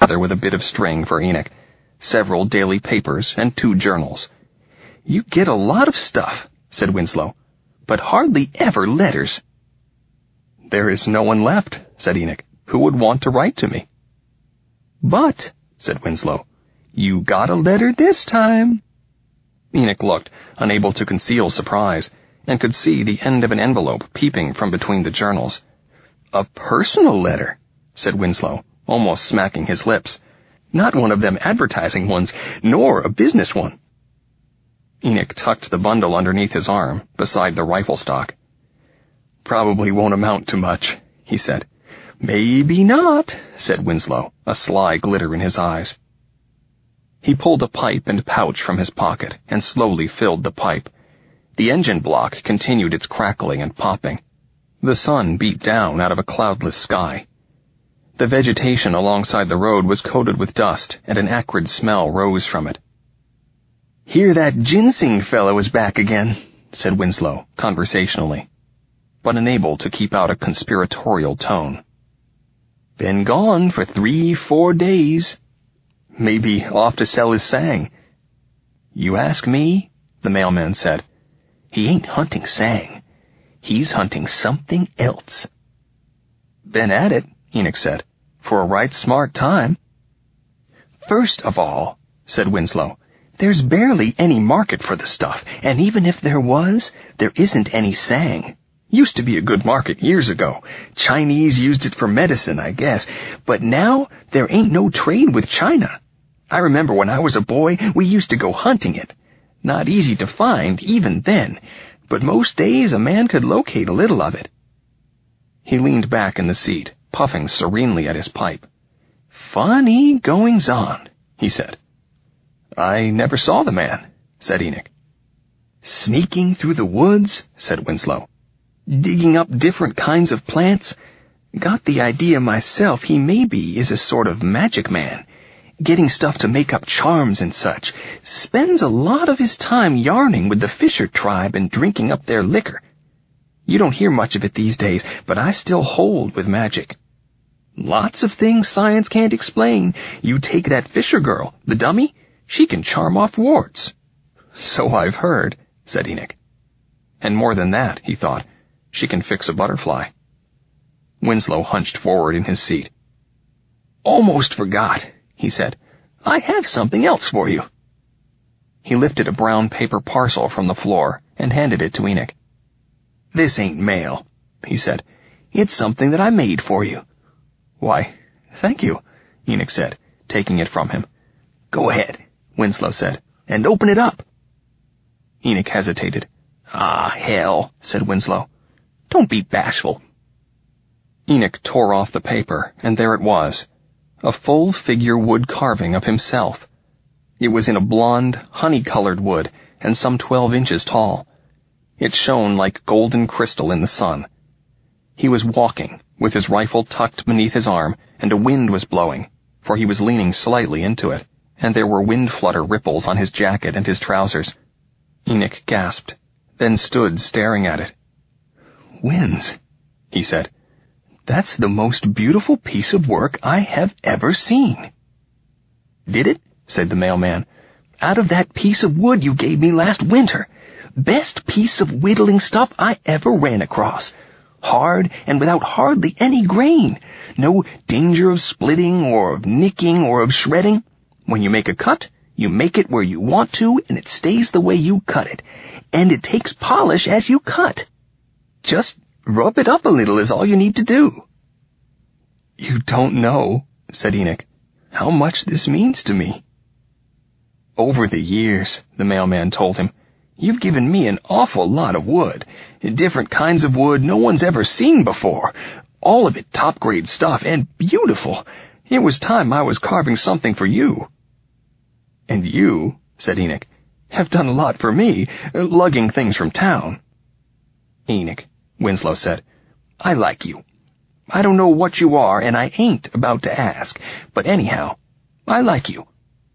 together with a bit of string for Enoch, several daily papers, and 2 journals. "You get a lot of stuff," said Winslow, "but hardly ever letters." "There is no one left," said Enoch, "who would want to write to me." "But," said Winslow, "you got a letter this time." Enoch looked, unable to conceal surprise, and could see the end of an envelope peeping from between the journals. "A personal letter," said Winslow, almost smacking his lips. "Not one of them advertising ones, nor a business one." Enoch tucked the bundle underneath his arm, beside the rifle stock. "Probably won't amount to much," he said. "Maybe not," said Winslow, a sly glitter in his eyes. He pulled a pipe and pouch from his pocket and slowly filled the pipe. The engine block continued its crackling and popping. The sun beat down out of a cloudless sky. The vegetation alongside the road was coated with dust, and an acrid smell rose from it. "Hear that ginseng fellow is back again," said Winslow, conversationally, but unable to keep out a conspiratorial tone. "Been gone for 3-4 days. Maybe off to sell his sang." "You ask me," the mailman said. "He ain't hunting sang. He's hunting something else." "Been at it," Enoch said, "for a right smart time." "First of all," said Winslow, "there's barely any market for the stuff, and even if there was, there isn't any sang. Used to be a good market years ago. Chinese used it for medicine, I guess, but now there ain't no trade with China. I remember when I was a boy, we used to go hunting it. Not easy to find, even then, but most days a man could locate a little of it." He leaned back in the seat, puffing serenely at his pipe. "Funny goings-on," he said. "I never saw the man," said Enoch. "Sneaking through the woods," said Winslow. "Digging up different kinds of plants. Got the idea myself he maybe is a sort of magic man, getting stuff to make up charms and such. Spends a lot of his time yarning with the Fisher tribe and drinking up their liquor. You don't hear much of it these days, but I still hold with magic. Lots of things science can't explain. You take that Fisher girl, the dummy, she can charm off warts." "So I've heard," said Enoch. "And more than that," he thought, "she can fix a butterfly." Winslow hunched forward in his seat. "Almost forgot," he said. "I have something else for you." He lifted a brown paper parcel from the floor and handed it to Enoch. "This ain't mail," he said. "It's something that I made for you." "Why, thank you," Enoch said, taking it from him. "Go ahead," Winslow said, "and open it up." Enoch hesitated. "Ah, hell," said Winslow. "Don't be bashful." Enoch tore off the paper, and there it was, a full-figure wood carving of himself. It was in a blonde, honey-colored wood, and some 12 inches tall. It shone like golden crystal in the sun. He was walking, with his rifle tucked beneath his arm, and a wind was blowing, for he was leaning slightly into it, and there were wind flutter ripples on his jacket and his trousers. Enoch gasped, then stood staring at it. "Wins," he said. "That's the most beautiful piece of work I have ever seen." "Did it?" said the mailman. "Out of that piece of wood you gave me last winter. Best piece of whittling stuff I ever ran across. Hard and without hardly any grain. No danger of splitting or of nicking or of shredding. When you make a cut, you make it where you want to, and it stays the way you cut it. And it takes polish as you cut. Just rub it up a little is all you need to do." "You don't know," said Enoch, "how much this means to me." "Over the years," the mailman told him, "you've given me an awful lot of wood. Different kinds of wood no one's ever seen before. All of it top-grade stuff and beautiful. It was time I was carving something for you." "And you," said Enoch, "have done a lot for me, lugging things from town." "Enoch," Winslow said, "I like you. I don't know what you are, and I ain't about to ask, but anyhow, I like you."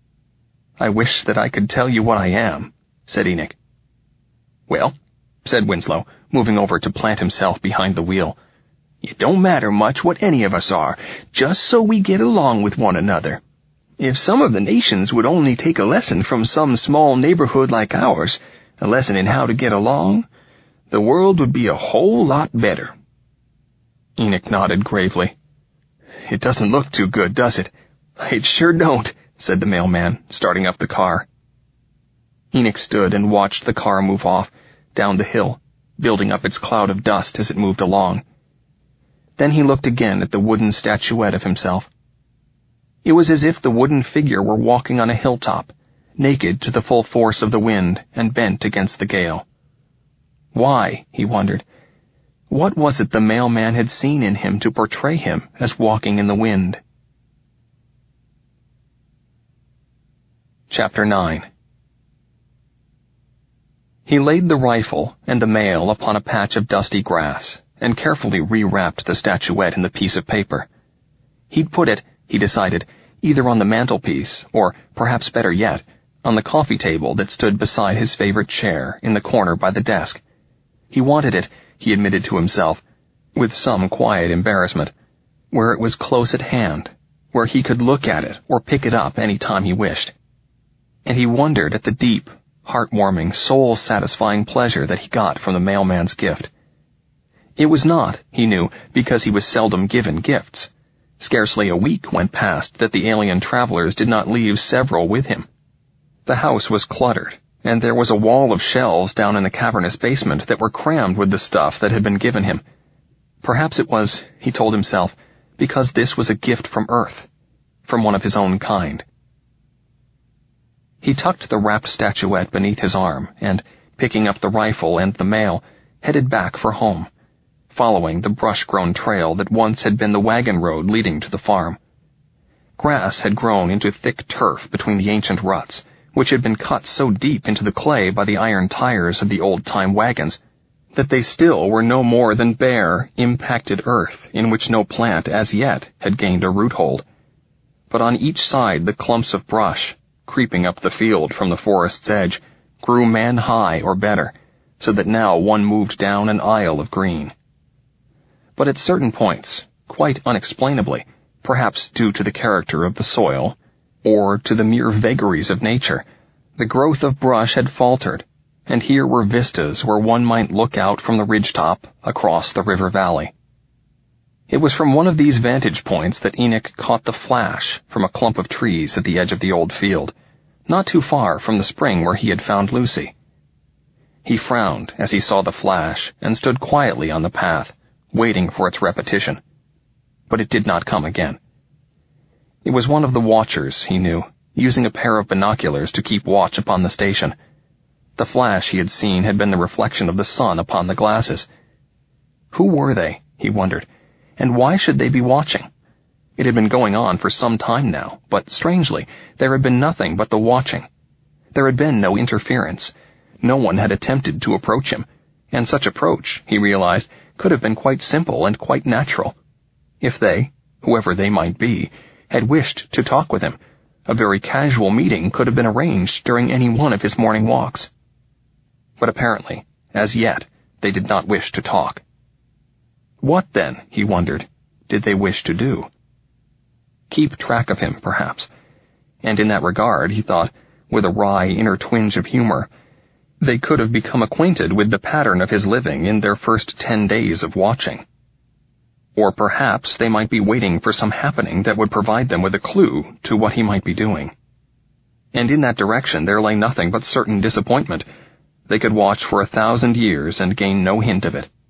"I wish that I could tell you what I am," said Enoch. "Well," said Winslow, moving over to plant himself behind the wheel, It don't matter much what any of us are, just so we get along with one another. If some of the nations would only take a lesson from some small neighborhood like ours, a lesson in how to get along, the world would be a whole lot better." Enoch nodded gravely. "It doesn't look too good, does it?" "It sure don't," said the mailman, starting up the car. Enoch stood and watched the car move off, down the hill, building up its cloud of dust as it moved along. Then he looked again at the wooden statuette of himself. It was as if the wooden figure were walking on a hilltop, naked to the full force of the wind and bent against the gale. Why, he wondered, what was it the mailman had seen in him to portray him as walking in the wind? Chapter 9. He laid the rifle and the mail upon a patch of dusty grass and carefully rewrapped the statuette in the piece of paper. He'd put it, he decided, either on the mantelpiece or, perhaps better yet, on the coffee table that stood beside his favorite chair in the corner by the desk. He wanted it, he admitted to himself, with some quiet embarrassment, where it was close at hand, where he could look at it or pick it up any time he wished. And he wondered at the deep, heartwarming, soul-satisfying pleasure that he got from the mailman's gift. It was not, he knew, because he was seldom given gifts. Scarcely a week went past that the alien travelers did not leave several with him. The house was cluttered, and there was a wall of shelves down in the cavernous basement that were crammed with the stuff that had been given him. Perhaps it was, he told himself, because this was a gift from Earth, from one of his own kind. He tucked the wrapped statuette beneath his arm and, picking up the rifle and the mail, headed back for home, following the brush-grown trail that once had been the wagon road leading to the farm. Grass had grown into thick turf between the ancient ruts, which had been cut so deep into the clay by the iron tires of the old-time wagons that they still were no more than bare, impacted earth in which no plant as yet had gained a roothold. But on each side the clumps of brush, creeping up the field from the forest's edge, grew man-high or better, so that now one moved down an aisle of green. But at certain points, quite unexplainably, perhaps due to the character of the soil, or to the mere vagaries of nature, the growth of brush had faltered, and here were vistas where one might look out from the ridgetop across the river valley. It was from one of these vantage points that Enoch caught the flash from a clump of trees at the edge of the old field, not too far from the spring where he had found Lucy. He frowned as he saw the flash and stood quietly on the path, waiting for its repetition. But it did not come again. It was one of the watchers, he knew, using a pair of binoculars to keep watch upon the station. The flash he had seen had been the reflection of the sun upon the glasses. Who were they, he wondered, and why should they be watching? It had been going on for some time now, but strangely, there had been nothing but the watching. There had been no interference. No one had attempted to approach him, and such approach, he realized, could have been quite simple and quite natural. If they, whoever they might be, had wished to talk with him, a very casual meeting could have been arranged during any one of his morning walks. But apparently, as yet, they did not wish to talk. What, then, he wondered, did they wish to do? Keep track of him, perhaps. And in that regard, he thought, with a wry inner twinge of humor, they could have become acquainted with the pattern of his living in their first 10 days of watching. Or perhaps they might be waiting for some happening that would provide them with a clue to what he might be doing. And in that direction there lay nothing but certain disappointment. They could watch for 1,000 years and gain no hint of it.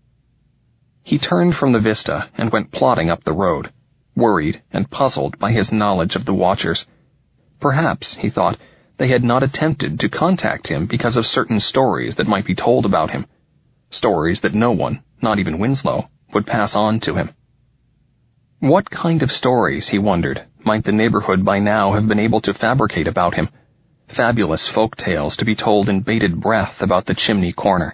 He turned from the vista and went plodding up the road, worried and puzzled by his knowledge of the watchers. Perhaps, he thought, they had not attempted to contact him because of certain stories that might be told about him, stories that no one, not even Winslow, would pass on to him. What kind of stories, he wondered, might the neighborhood by now have been able to fabricate about him? Fabulous folk tales to be told in bated breath about the chimney corner.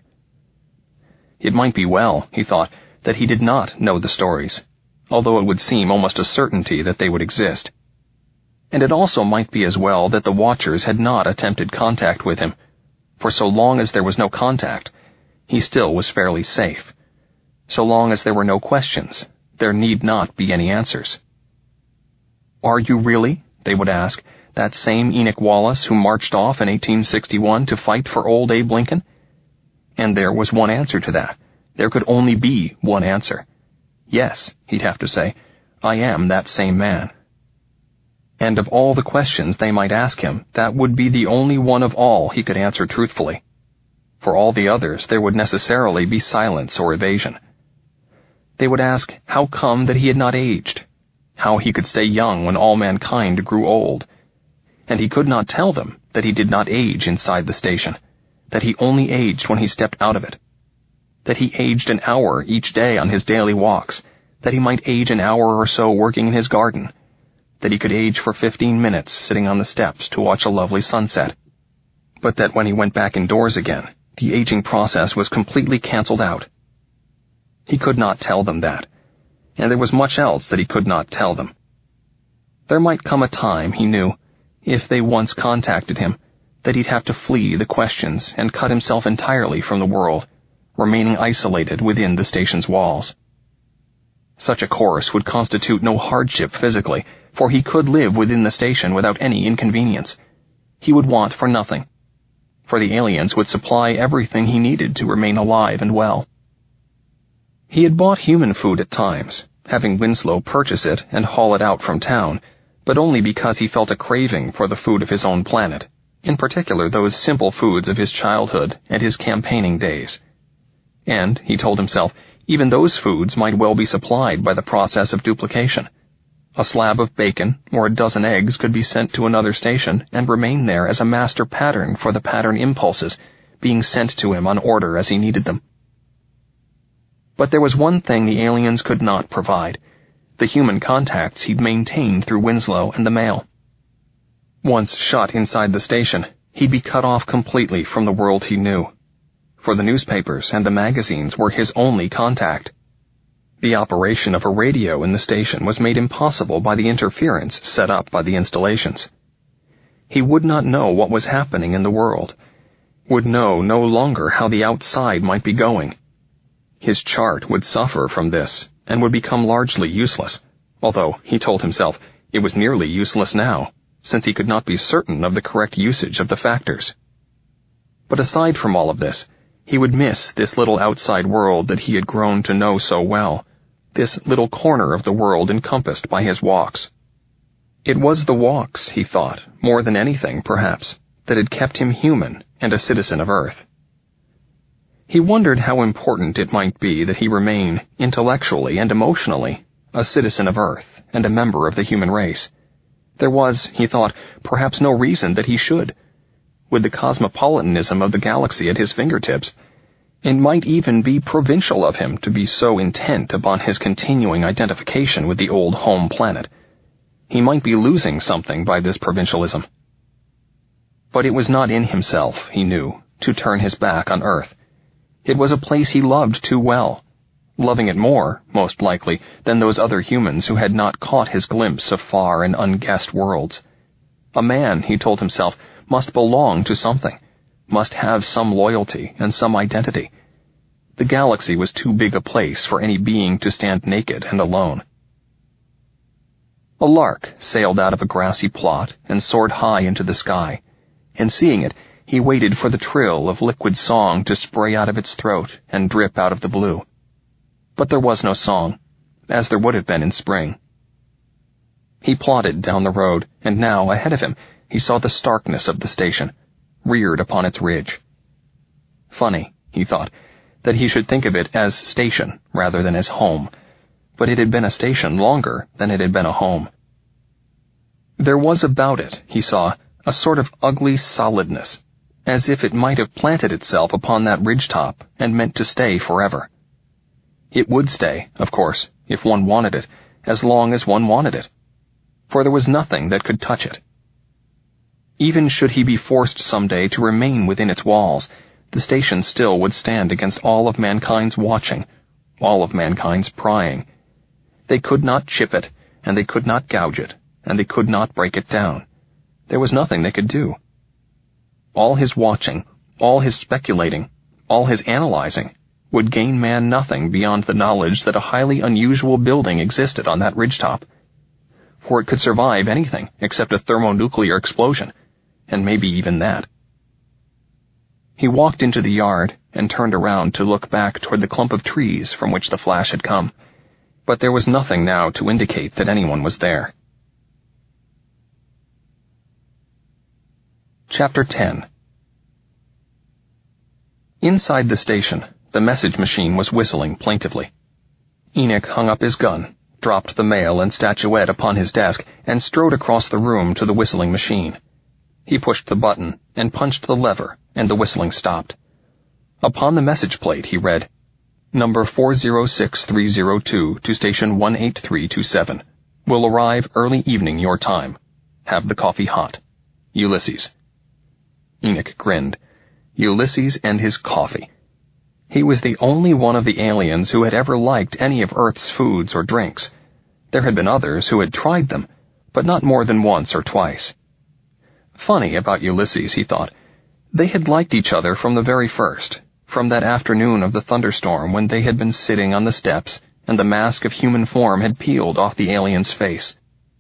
It might be well, he thought, that he did not know the stories, although it would seem almost a certainty that they would exist. And it also might be as well that the watchers had not attempted contact with him, for so long as there was no contact, he still was fairly safe. So long as there were no questions, there need not be any answers. "Are you really," they would ask, "that same Enoch Wallace who marched off in 1861 to fight for old Abe Lincoln?" And there was one answer to that. There could only be one answer. "Yes," he'd have to say, "I am that same man." And of all the questions they might ask him, that would be the only one of all he could answer truthfully. For all the others, there would necessarily be silence or evasion. They would ask how come that he had not aged, how he could stay young when all mankind grew old. And he could not tell them that he did not age inside the station, that he only aged when he stepped out of it, that he aged an hour each day on his daily walks, that he might age an hour or so working in his garden, that he could age for 15 minutes sitting on the steps to watch a lovely sunset, but that when he went back indoors again, the aging process was completely canceled out. He could not tell them that, and there was much else that he could not tell them. There might come a time, he knew, if they once contacted him, that he'd have to flee the questions and cut himself entirely from the world, remaining isolated within the station's walls. Such a course would constitute no hardship physically, for he could live within the station without any inconvenience. He would want for nothing, for the aliens would supply everything he needed to remain alive and well. He had bought human food at times, having Winslow purchase it and haul it out from town, but only because he felt a craving for the food of his own planet, in particular those simple foods of his childhood and his campaigning days. And, he told himself, even those foods might well be supplied by the process of duplication. A slab of bacon or a dozen eggs could be sent to another station and remain there as a master pattern for the pattern impulses, being sent to him on order as he needed them. But there was one thing the aliens could not provide: the human contacts he'd maintained through Winslow and the mail. Once shut inside the station, he'd be cut off completely from the world he knew, for the newspapers and the magazines were his only contact. The operation of a radio in the station was made impossible by the interference set up by the installations. He would not know what was happening in the world, would know no longer how the outside might be going. His chart would suffer from this and would become largely useless, although, he told himself, it was nearly useless now, since he could not be certain of the correct usage of the factors. But aside from all of this, he would miss this little outside world that he had grown to know so well, this little corner of the world encompassed by his walks. It was the walks, he thought, more than anything, perhaps, that had kept him human and a citizen of Earth. He wondered how important it might be that he remain, intellectually and emotionally, a citizen of Earth and a member of the human race. There was, he thought, perhaps no reason that he should. With the cosmopolitanism of the galaxy at his fingertips, it might even be provincial of him to be so intent upon his continuing identification with the old home planet. He might be losing something by this provincialism. But it was not in himself, he knew, to turn his back on Earth. It was a place he loved too well, loving it more, most likely, than those other humans who had not caught his glimpse of far and unguessed worlds. A man, he told himself, must belong to something, must have some loyalty and some identity. The galaxy was too big a place for any being to stand naked and alone. A lark sailed out of a grassy plot and soared high into the sky, and seeing it, he waited for the trill of liquid song to spray out of its throat and drip out of the blue. But there was no song, as there would have been in spring. He plodded down the road, and now, ahead of him, he saw the starkness of the station, reared upon its ridge. Funny, he thought, that he should think of it as station rather than as home, but it had been a station longer than it had been a home. There was about it, he saw, a sort of ugly solidness, as if it might have planted itself upon that ridgetop and meant to stay forever. It would stay, of course, if one wanted it, as long as one wanted it, for there was nothing that could touch it. Even should he be forced someday to remain within its walls, the station still would stand against all of mankind's watching, all of mankind's prying. They could not chip it, and they could not gouge it, and they could not break it down. There was nothing they could do. All his watching, all his speculating, all his analyzing would gain man nothing beyond the knowledge that a highly unusual building existed on that ridgetop. For it could survive anything except a thermonuclear explosion, and maybe even that. He walked into the yard and turned around to look back toward the clump of trees from which the flash had come, but there was nothing now to indicate that anyone was there. Chapter 10. Inside the station, the message machine was whistling plaintively. Enoch hung up his gun, dropped the mail and statuette upon his desk, and strode across the room to the whistling machine. He pushed the button and punched the lever, and the whistling stopped. Upon the message plate he read, "Number 406302 to station 18327. Will arrive early evening your time. Have the coffee hot. Ulysses." Enoch grinned. Ulysses and his coffee. He was the only one of the aliens who had ever liked any of Earth's foods or drinks. There had been others who had tried them, but not more than once or twice. Funny about Ulysses, he thought. They had liked each other from the very first, from that afternoon of the thunderstorm when they had been sitting on the steps and the mask of human form had peeled off the alien's face.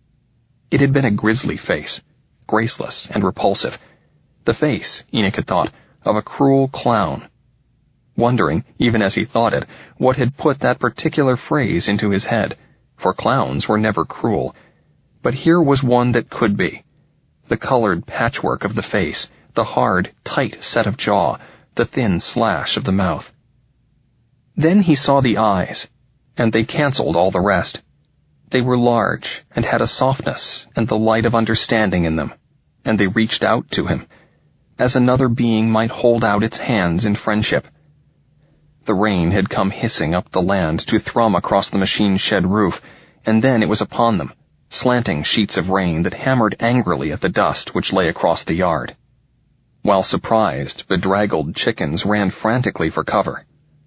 It had been a grisly face, graceless and repulsive. The face, Enoch had thought, of a cruel clown. Wondering, even as he thought it, what had put that particular phrase into his head, for clowns were never cruel. But here was one that could be. The colored patchwork of the face, the hard, tight set of jaw, the thin slash of the mouth. Then he saw the eyes, and they canceled all the rest. They were large and had a softness and the light of understanding in them, and they reached out to him, as another being might hold out its hands in friendship. The rain had come hissing up the land to thrum across the machine shed roof, and then it was upon them, slanting sheets of rain that hammered angrily at the dust which lay across the yard. While surprised, bedraggled chickens ran frantically for cover.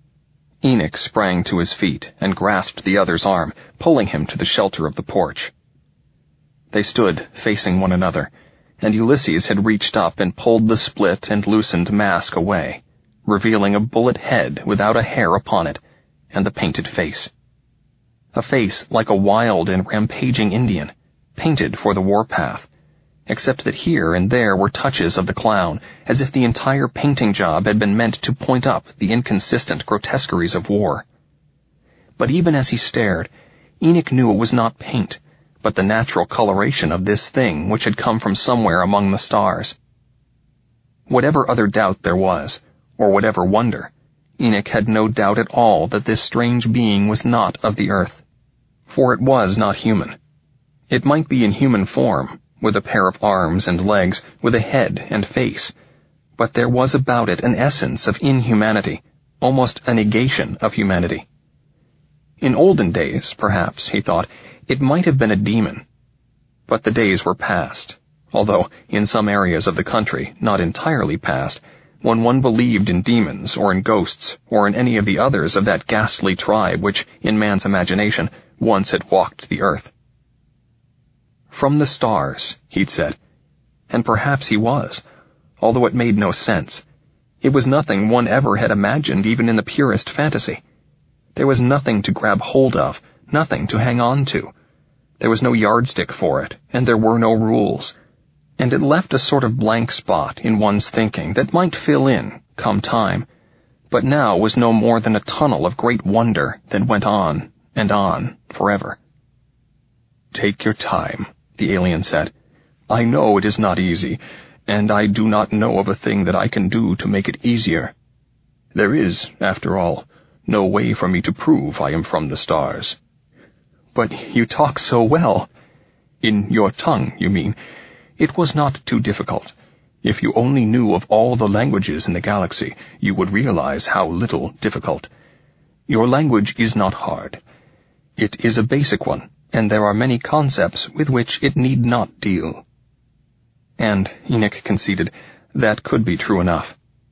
Enoch sprang to his feet and grasped the other's arm, pulling him to the shelter of the porch. They stood facing one another, and Ulysses had reached up and pulled the split and loosened mask away, revealing a bullet head without a hair upon it, and the painted face. A face like a wild and rampaging Indian, painted for the warpath, except that here and there were touches of the clown, as if the entire painting job had been meant to point up the inconsistent grotesqueries of war. But even as he stared, Enoch knew it was not paint, but the natural coloration of this thing which had come from somewhere among the stars. Whatever other doubt there was, or whatever wonder, Enoch had no doubt at all that this strange being was not of the earth, for it was not human. It might be in human form, with a pair of arms and legs, with a head and face, but there was about it an essence of inhumanity, almost a negation of humanity. In olden days, perhaps, he thought, it might have been a demon. But the days were past, although in some areas of the country, not entirely past, when one believed in demons or in ghosts or in any of the others of that ghastly tribe which, in man's imagination, once had walked the earth. From the stars, he'd said, and perhaps he was, although it made no sense. It was nothing one ever had imagined even in the purest fantasy. There was nothing to grab hold of, nothing to hang on to. There was no yardstick for it, and there were no rules. And it left a sort of blank spot in one's thinking that might fill in, come time, but now was no more than a tunnel of great wonder that went on, forever. "Take your time," the alien said. "I know it is not easy, and I do not know of a thing that I can do to make it easier. There is, after all, no way for me to prove I am from the stars." "But you talk so well." "In your tongue, you mean. It was not too difficult. If you only knew of all the languages in the galaxy, you would realize how little difficult. Your language is not hard. It is a basic one, and there are many concepts with which it need not deal." And, Enoch conceded, that could be true enough.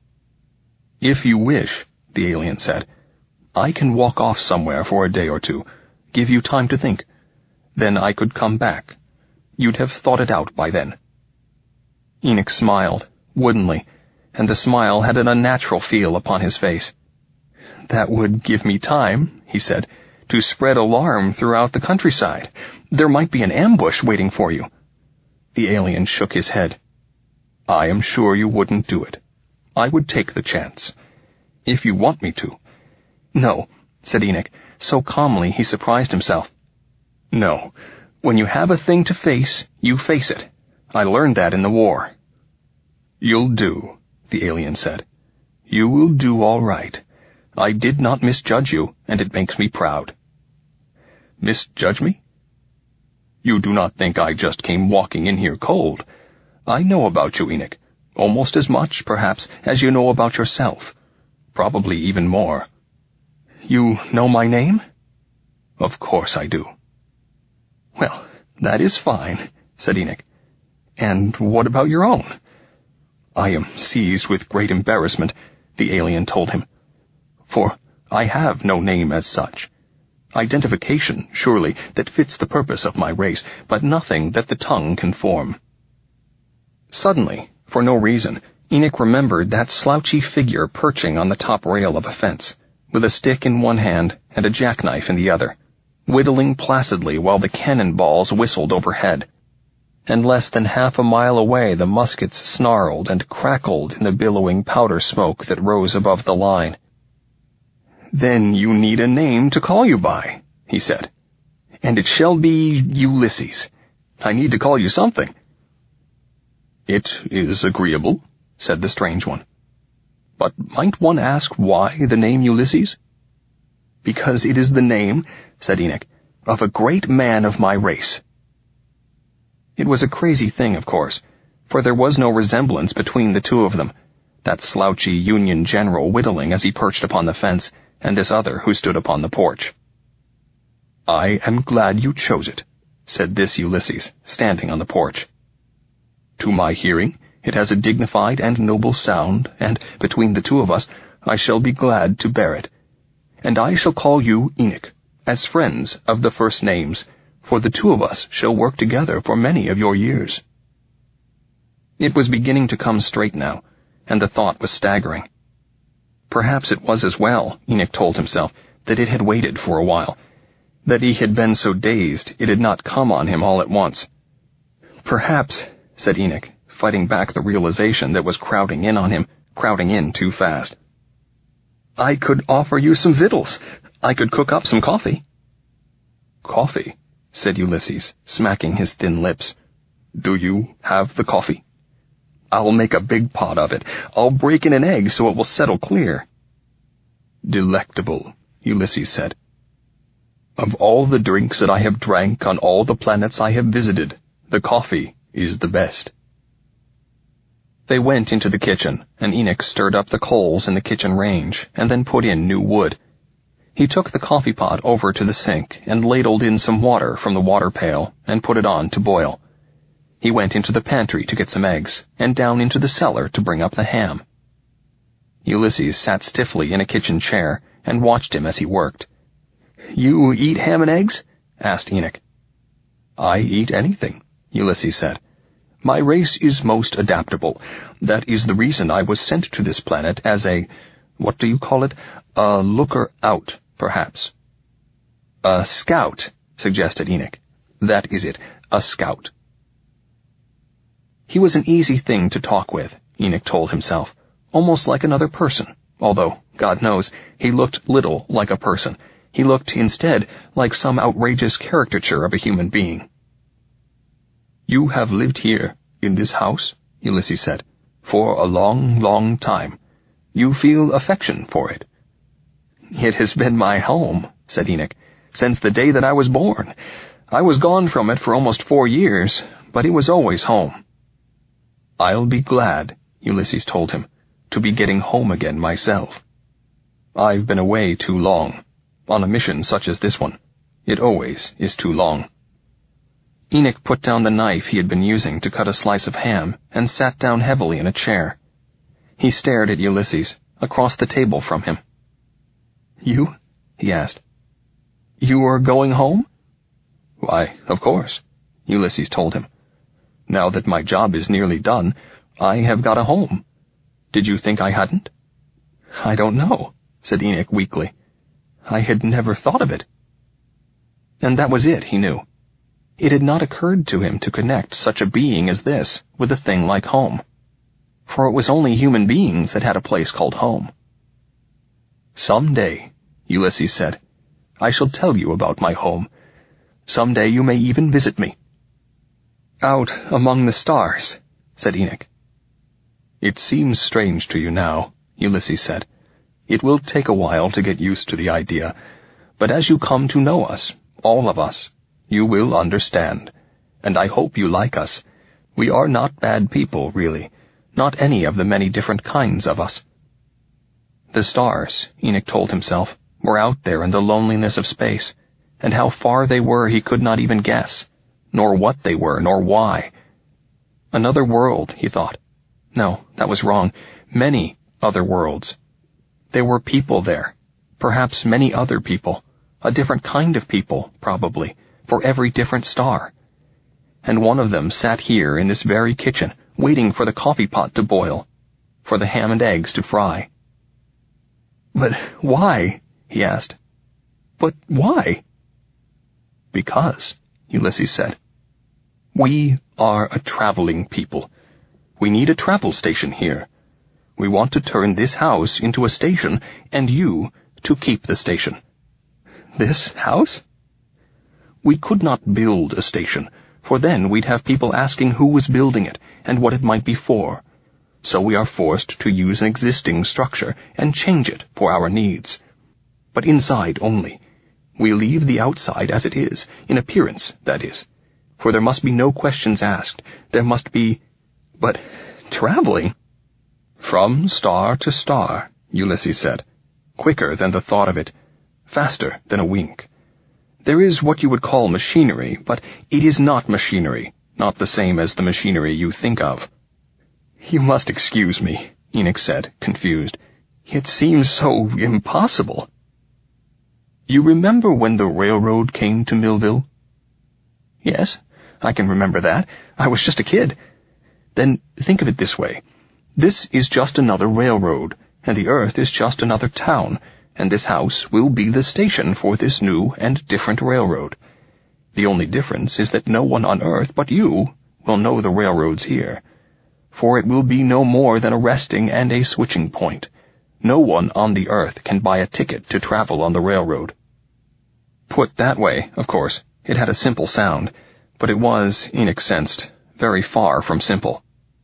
"If you wish," the alien said, "I can walk off somewhere for a day or two, give you time to think. Then I could come back. You'd have thought it out by then." Enoch smiled, woodenly, and the smile had an unnatural feel upon his face. That would give me time, he said, to spread alarm throughout the countryside. There might be an ambush waiting for you. The alien shook his head. I am sure you wouldn't do it. I would take the chance. If you want me to. No, said Enoch, so calmly he surprised himself. No. When you have a thing to face, you face it. I learned that in the war. You'll do, the alien said. You will do all right. I did not misjudge you, and it makes me proud. Misjudge me? You do not think I just came walking in here cold. I know about you, Enoch. Almost as much, perhaps, as you know about yourself. Probably even more. You know my name? Of course I do. Well, that is fine, said Enoch. And what about your own? I am seized with great embarrassment, the alien told him. For I have no name as such. Identification, surely, that fits the purpose of my race, but nothing that the tongue can form. Suddenly, for no reason, Enoch remembered that slouchy figure perching on the top rail of a fence, with a stick in one hand and a jackknife in the other, whittling placidly while the cannonballs whistled overhead. And less than half a mile away the muskets snarled and crackled in the billowing powder smoke that rose above the line. Then you need a name to call you by, he said. And it shall be Ulysses. I need to call you something. It is agreeable, said the strange one. But might one ask why the name Ulysses? Because it is the name, said Enoch, of a great man of my race. It was a crazy thing, of course, for there was no resemblance between the two of them, that slouchy Union general whittling as he perched upon the fence, and this other who stood upon the porch. I am glad you chose it, said this Ulysses, standing on the porch. To my hearing, it has a dignified and noble sound, and between the two of us, I shall be glad to bear it. And I shall call you Enoch, as friends of the first names, for the two of us shall work together for many of your years. It was beginning to come straight now, and the thought was staggering. Perhaps it was as well, Enoch told himself, that it had waited for a while, that he had been so dazed it had not come on him all at once. Perhaps, said Enoch, fighting back the realization that was crowding in on him, crowding in too fast. I could offer you some victuals. I could cook up some coffee. Coffee? Said Ulysses, smacking his thin lips. Do you have the coffee? I'll make a big pot of it. I'll break in an egg so it will settle clear. Delectable, Ulysses said. Of all the drinks that I have drank on all the planets I have visited, the coffee is the best. They went into the kitchen, and Enoch stirred up the coals in the kitchen range, and then put in new wood. He took the coffee pot over to the sink and ladled in some water from the water pail and put it on to boil. He went into the pantry to get some eggs, and down into the cellar to bring up the ham. Ulysses sat stiffly in a kitchen chair and watched him as he worked. You eat ham and eggs? Asked Enoch. I eat anything, Ulysses said. My race is most adaptable. That is the reason I was sent to this planet as a, what do you call it? A looker-out, perhaps. A scout, suggested Enoch. That is it, a scout. He was an easy thing to talk with, Enoch told himself, almost like another person, although, God knows, he looked little like a person. He looked, instead, like some outrageous caricature of a human being. You have lived here, in this house, Ulysses said, for a long, long time. You feel affection for it. It has been my home, said Enoch, since the day that I was born. I was gone from it for almost 4 years, but it was always home. I'll be glad, Ulysses told him, to be getting home again myself. I've been away too long, on a mission such as this one. It always is too long. Enoch put down the knife he had been using to cut a slice of ham and sat down heavily in a chair. He stared at Ulysses, across the table from him. You? He asked. You are going home? Why, of course, Ulysses told him. Now that my job is nearly done, I have got a home. Did you think I hadn't? I don't know, said Enoch weakly. I had never thought of it. And that was it, he knew. It had not occurred to him to connect such a being as this with a thing like home. For it was only human beings that had a place called home. Some day, Ulysses said, I shall tell you about my home. Some day you may even visit me. Out among the stars, said Enoch. It seems strange to you now, Ulysses said. It will take a while to get used to the idea, but as you come to know us, all of us, you will understand, and I hope you like us. We are not bad people, really, not any of the many different kinds of us. The stars, Enoch told himself, were out there in the loneliness of space, and how far they were he could not even guess, nor what they were, nor why. Another world, he thought. No, that was wrong. Many other worlds. There were people there, perhaps many other people, a different kind of people, probably, for every different star. And one of them sat here in this very kitchen, waiting for the coffee pot to boil, for the ham and eggs to fry. But why? He asked. But why? Because, Ulysses said. We are a traveling people. We need a travel station here. We want to turn this house into a station, and you to keep the station. This house? We could not build a station, for then we'd have people asking who was building it and what it might be for. So we are forced to use an existing structure and change it for our needs. But inside only. We leave the outside as it is, in appearance, that is. For there must be no questions asked. There must be... But traveling? From star to star, Ulysses said, quicker than the thought of it, faster than a wink. There is what you would call machinery, but it is not machinery, not the same as the machinery you think of. You must excuse me, Enoch said, confused. It seems so impossible. You remember when the railroad came to Millville? Yes, I can remember that. I was just a kid. Then think of it this way. This is just another railroad, and the earth is just another town, and this house will be the station for this new and different railroad. The only difference is that no one on earth but you will know the railroad's here, for it will be no more than a resting and a switching point. No one on the earth can buy a ticket to travel on the railroad. Put that way, of course, it had a simple sound, but it was, Enoch sensed, very far from simple.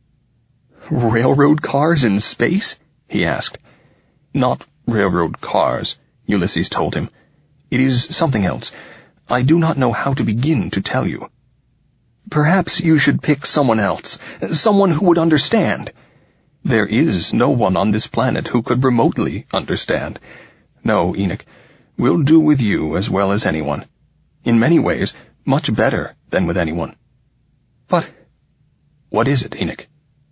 Railroad cars in space? He asked. Not railroad cars, Ulysses told him. It is something else. I do not know how to begin to tell you. Perhaps you should pick someone else, someone who would understand. There is no one on this planet who could remotely understand. No, Enoch, we'll do with you as well as anyone. In many ways, much better than with anyone. But what is it, Enoch?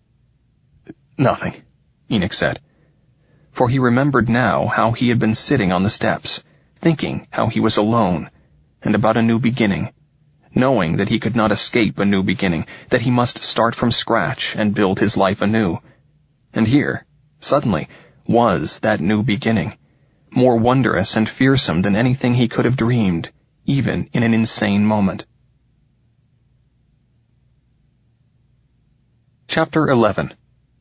Nothing, Enoch said. For he remembered now how he had been sitting on the steps, thinking how he was alone, and about a new beginning, knowing that he could not escape a new beginning, that he must start from scratch and build his life anew. And here, suddenly, was that new beginning, more wondrous and fearsome than anything he could have dreamed, even in an insane moment. Chapter 11.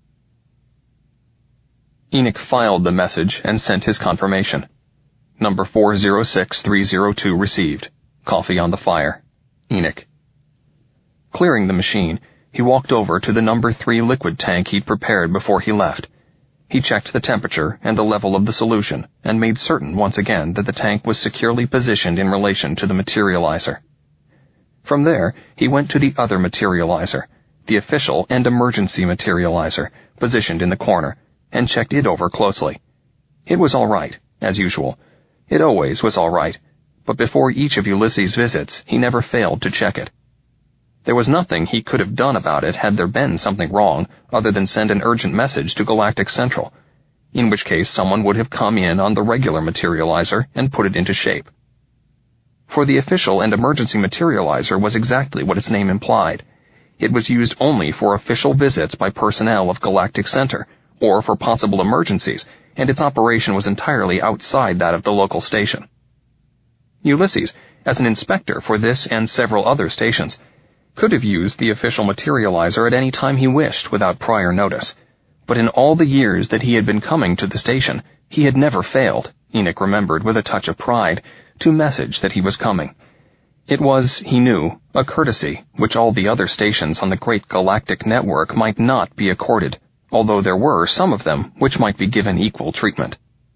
Enoch filed the message and sent his confirmation. Number 406302 received. Coffee on the fire. Enoch. Clearing the machine, he walked over to the number 3 liquid tank he'd prepared before he left. He checked the temperature and the level of the solution, and made certain once again that the tank was securely positioned in relation to the materializer. From there, he went to the other materializer, the official and emergency materializer, positioned in the corner, and checked it over closely. It was all right, as usual. It always was all right, but before each of Ulysses' visits, he never failed to check it. There was nothing he could have done about it had there been something wrong, other than send an urgent message to Galactic Central, in which case someone would have come in on the regular materializer and put it into shape. For the official and emergency materializer was exactly what its name implied. It was used only for official visits by personnel of Galactic Center, or for possible emergencies, and its operation was entirely outside that of the local station. Ulysses, as an inspector for this and several other stations, could have used the official materializer at any time he wished without prior notice, but in all the years that he had been coming to the station, he had never failed, Enoch remembered with a touch of pride, to message that he was coming. It was, he knew, a courtesy which all the other stations on the great galactic network might not be accorded, although there were some of them which might be given equal treatment.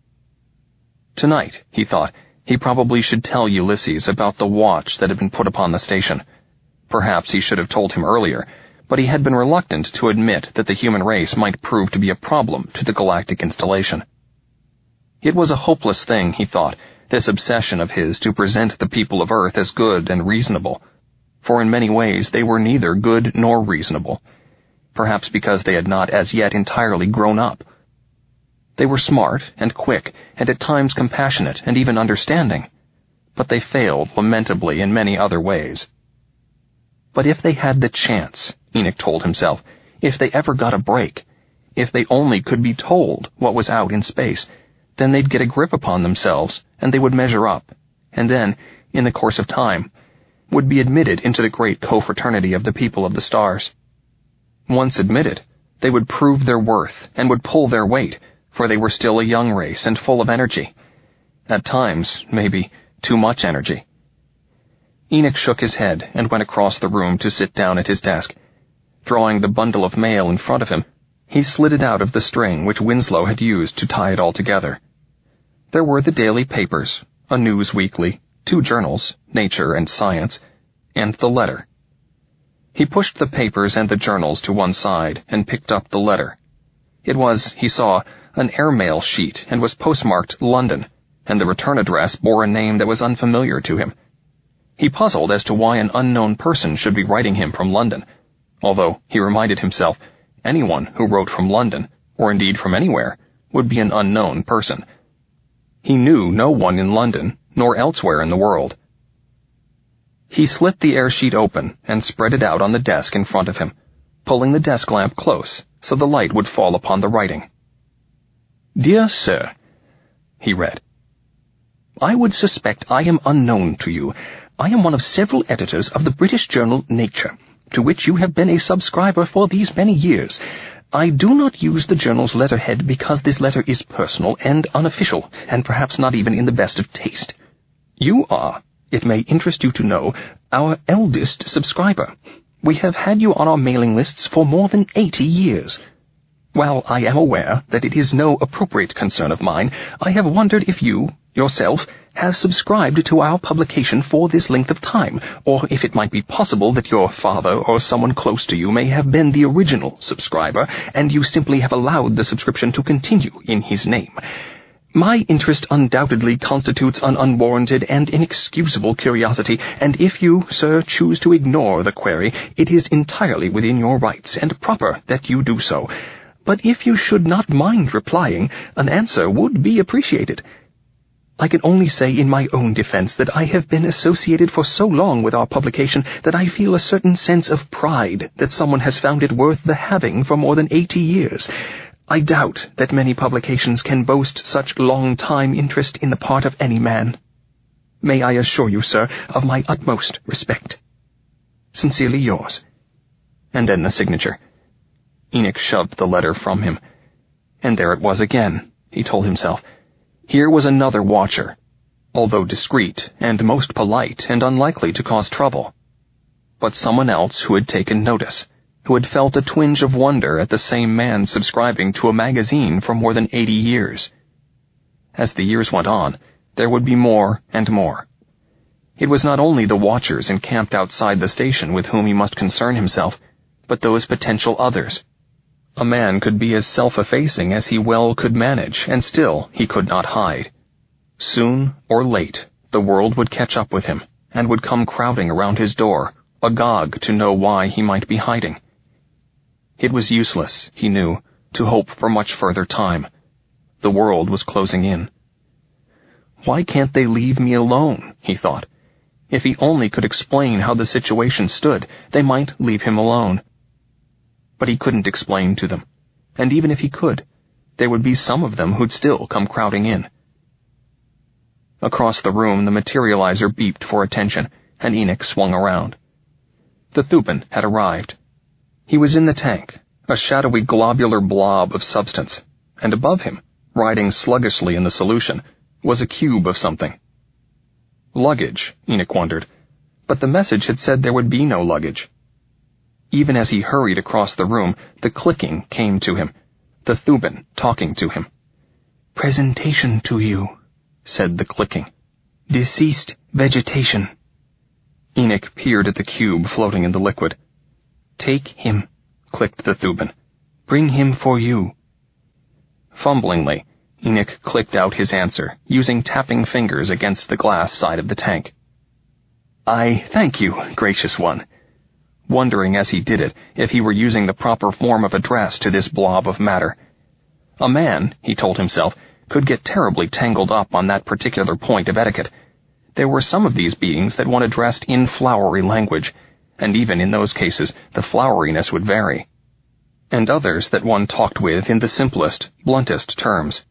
Tonight, he thought, he probably should tell Ulysses about the watch that had been put upon the station. Perhaps he should have told him earlier, but he had been reluctant to admit that the human race might prove to be a problem to the galactic installation. It was a hopeless thing, he thought, this obsession of his to present the people of Earth as good and reasonable, for in many ways they were neither good nor reasonable, perhaps because they had not as yet entirely grown up. They were smart and quick, and at times compassionate and even understanding, but they failed lamentably in many other ways. But if they had the chance, Enoch told himself, if they ever got a break, if they only could be told what was out in space, then they'd get a grip upon themselves, and they would measure up, and then, in the course of time, would be admitted into the great confraternity of the people of the stars. Once admitted, they would prove their worth and would pull their weight, for they were still a young race and full of energy. At times, maybe, too much energy. Enoch shook his head and went across the room to sit down at his desk. Drawing the bundle of mail in front of him, he slid it out of the string which Winslow had used to tie it all together. There were the daily papers, a news weekly, 2 journals, Nature and Science, and the letter. He pushed the papers and the journals to one side and picked up the letter. It was, he saw, an airmail sheet and was postmarked London, and the return address bore a name that was unfamiliar to him. He puzzled as to why an unknown person should be writing him from London, although, he reminded himself, anyone who wrote from London, or indeed from anywhere, would be an unknown person. He knew no one in London, nor elsewhere in the world. He slit the air sheet open and spread it out on the desk in front of him, pulling the desk lamp close so the light would fall upon the writing. "Dear Sir," he read, "I would suspect I am unknown to you. I am one of several editors of the British journal Nature, to which you have been a subscriber for these many years. I do not use the journal's letterhead because this letter is personal and unofficial, and perhaps not even in the best of taste. You are, it may interest you to know, our eldest subscriber. We have had you on our mailing lists for more than 80 years. While I am aware that it is no appropriate concern of mine, I have wondered if you, yourself, have subscribed to our publication for this length of time, or if it might be possible that your father or someone close to you may have been the original subscriber, and you simply have allowed the subscription to continue in his name. My interest undoubtedly constitutes an unwarranted and inexcusable curiosity, and if you, sir, choose to ignore the query, it is entirely within your rights and proper that you do so. But if you should not mind replying, an answer would be appreciated. I can only say in my own defense that I have been associated for so long with our publication that I feel a certain sense of pride that someone has found it worth the having for more than 80 years. I doubt that many publications can boast such long-time interest in the part of any man. May I assure you, sir, of my utmost respect. Sincerely yours." And then the signature. Enoch shoved the letter from him. And there it was again, he told himself. Here was another watcher, although discreet and most polite and unlikely to cause trouble. But someone else who had taken notice, who had felt a twinge of wonder at the same man subscribing to a magazine for more than 80 years. As the years went on, there would be more and more. It was not only the watchers encamped outside the station with whom he must concern himself, but those potential others. A man could be as self-effacing as he well could manage, and still he could not hide. Soon or late, the world would catch up with him, and would come crowding around his door, agog to know why he might be hiding. It was useless, he knew, to hope for much further time. The world was closing in. Why can't they leave me alone, he thought. If he only could explain how the situation stood, they might leave him alone. But he couldn't explain to them, and even if he could, there would be some of them who'd still come crowding in. Across the room, the materializer beeped for attention, and Enoch swung around. The Thuban had arrived. He was in the tank, a shadowy globular blob of substance, and above him, riding sluggishly in the solution, was a cube of something. Luggage, Enoch wondered, but the message had said there would be no luggage. Even as he hurried across the room, the clicking came to him, the Thuban talking to him. "Presentation to you," said the clicking. "Deceased vegetation." Enoch peered at the cube floating in the liquid. "Take him," clicked the Thuban. "Bring him for you." Fumblingly, Enoch clicked out his answer, using tapping fingers against the glass side of the tank. "I thank you, gracious one," wondering as he did it if he were using the proper form of address to this blob of matter. A man, he told himself, could get terribly tangled up on that particular point of etiquette. There were some of these beings that one addressed in flowery language, and even in those cases the floweriness would vary, and others that one talked with in the simplest, bluntest terms.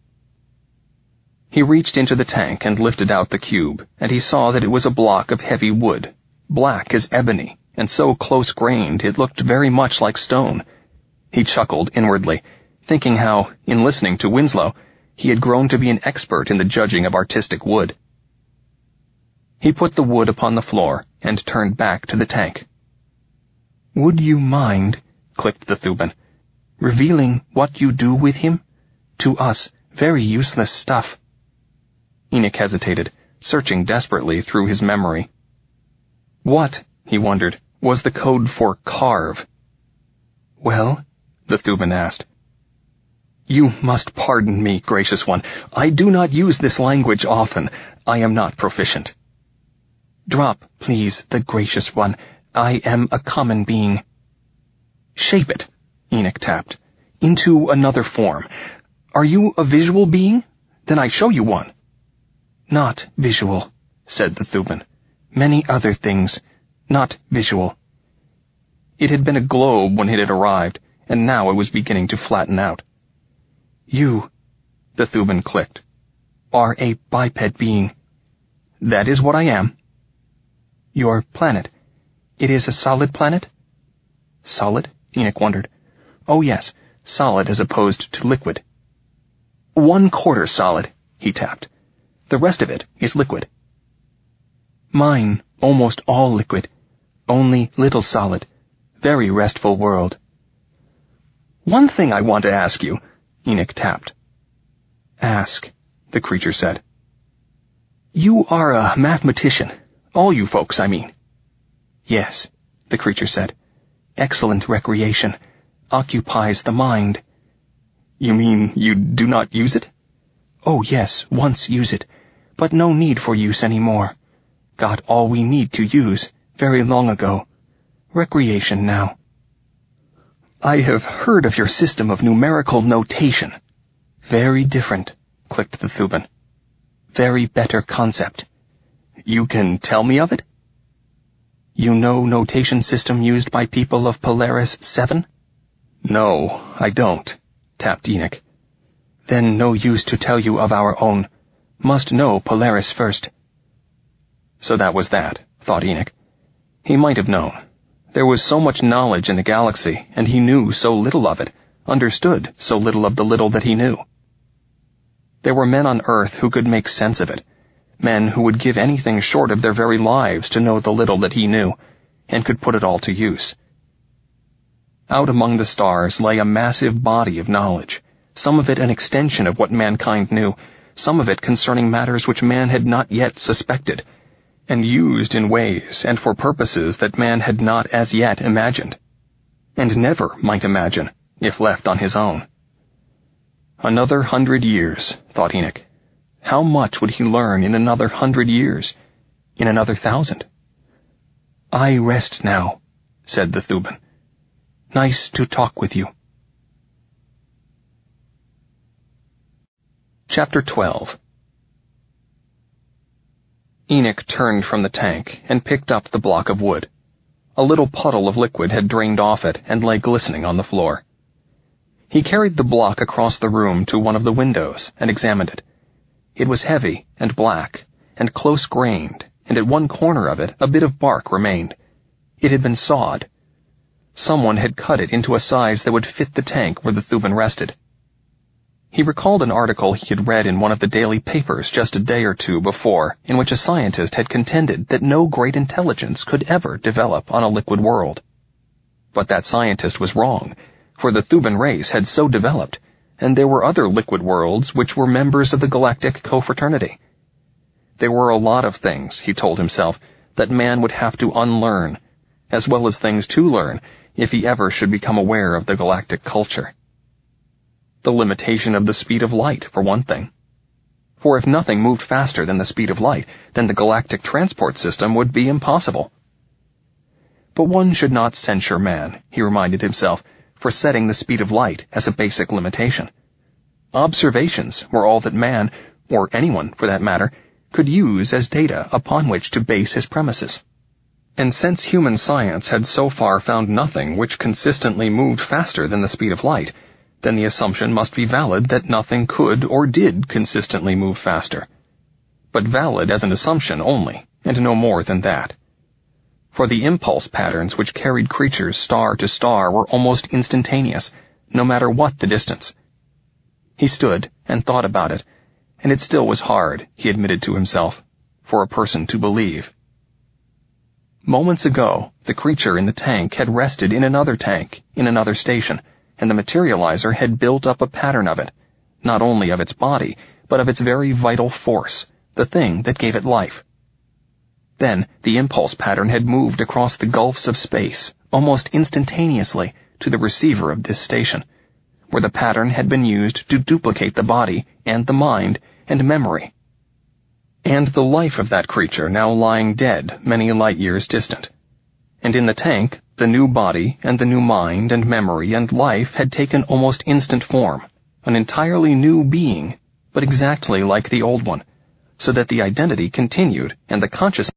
He reached into the tank and lifted out the cube, and he saw that it was a block of heavy wood, black as ebony, and so close-grained it looked very much like stone. He chuckled inwardly, thinking how, in listening to Winslow, he had grown to be an expert in the judging of artistic wood. He put the wood upon the floor and turned back to the tank. "Would you mind," clicked the Thuban, "revealing what you do with him? To us, very useless stuff." Enoch hesitated, searching desperately through his memory. What, he wondered, was the code for carve? "Well?" the Thuban asked. "You must pardon me, gracious one. I do not use this language often. I am not proficient." "Drop, please, the gracious one. I am a common being." "Shape it," Enoch tapped, "into another form. Are you a visual being? Then I show you one." "Not visual," said the Thuban. "Many other things, not visual." It had been a globe when it had arrived, and now it was beginning to flatten out. "You," the Thuban clicked, "are a biped being." "That is what I am." "Your planet. It is a solid planet?" "Solid?" Enoch wondered. "Oh yes, solid as opposed to liquid." "1/4 solid," he tapped. "The rest of it is liquid." "Mine, almost all liquid. Only little solid. Very restful world." "One thing I want to ask you," Enoch tapped. "Ask," the creature said. "You are a mathematician. All you folks, I mean." "Yes," the creature said. "Excellent recreation. Occupies the mind." "You mean you do not use it?" "Oh yes, once use it, but no need for use any more. Got all we need to use, very long ago. Recreation now." "I have heard of your system of numerical notation." "Very different," clicked the Thuban. "Very better concept." "You can tell me of it?" "You know notation system used by people of Polaris 7? "No, I don't," tapped Enoch. "Then no use to tell you of our own. Must know Polaris first." So that was that, thought Enoch. He might have known. There was so much knowledge in the galaxy, and he knew so little of it, understood so little of the little that he knew. There were men on Earth who could make sense of it, men who would give anything short of their very lives to know the little that he knew, and could put it all to use. Out among the stars lay a massive body of knowledge, some of it an extension of what mankind knew, some of it concerning matters which man had not yet suspected, and used in ways and for purposes that man had not as yet imagined, and never might imagine if left on his own. Another 100 years, thought Enoch. How much would he learn in another 100 years? In another 1,000? "I rest now," said the Thuban. "Nice to talk with you." Chapter 12. Enoch turned from the tank and picked up the block of wood. A little puddle of liquid had drained off it and lay glistening on the floor. He carried the block across the room to one of the windows and examined it. It was heavy and black and close-grained, and at one corner of it a bit of bark remained. It had been sawed. Someone had cut it into a size that would fit the tank where the Thuban rested. He recalled an article he had read in one of the daily papers just a day or two before, in which a scientist had contended that no great intelligence could ever develop on a liquid world. But that scientist was wrong, for the Thuban race had so developed, and there were other liquid worlds which were members of the galactic confraternity. There were a lot of things, he told himself, that man would have to unlearn, as well as things to learn if he ever should become aware of the galactic culture. The limitation of the speed of light, for one thing. For if nothing moved faster than the speed of light, then the galactic transport system would be impossible. But one should not censure man, he reminded himself, for setting the speed of light as a basic limitation. Observations were all that man, or anyone for that matter, could use as data upon which to base his premises. And since human science had so far found nothing which consistently moved faster than the speed of light, then the assumption must be valid that nothing could or did consistently move faster. But valid as an assumption only, and no more than that. For the impulse patterns which carried creatures star to star were almost instantaneous, no matter what the distance. He stood and thought about it, and it still was hard, he admitted to himself, for a person to believe. Moments ago, the creature in the tank had rested in another tank, in another station, and the materializer had built up a pattern of it, not only of its body, but of its very vital force, the thing that gave it life. Then the impulse pattern had moved across the gulfs of space, almost instantaneously, to the receiver of this station, where the pattern had been used to duplicate the body and the mind and memory. And the life of that creature now lying dead many light years distant. And in the tank, the new body and the new mind and memory and life had taken almost instant form, an entirely new being, but exactly like the old one, so that the identity continued and the consciousness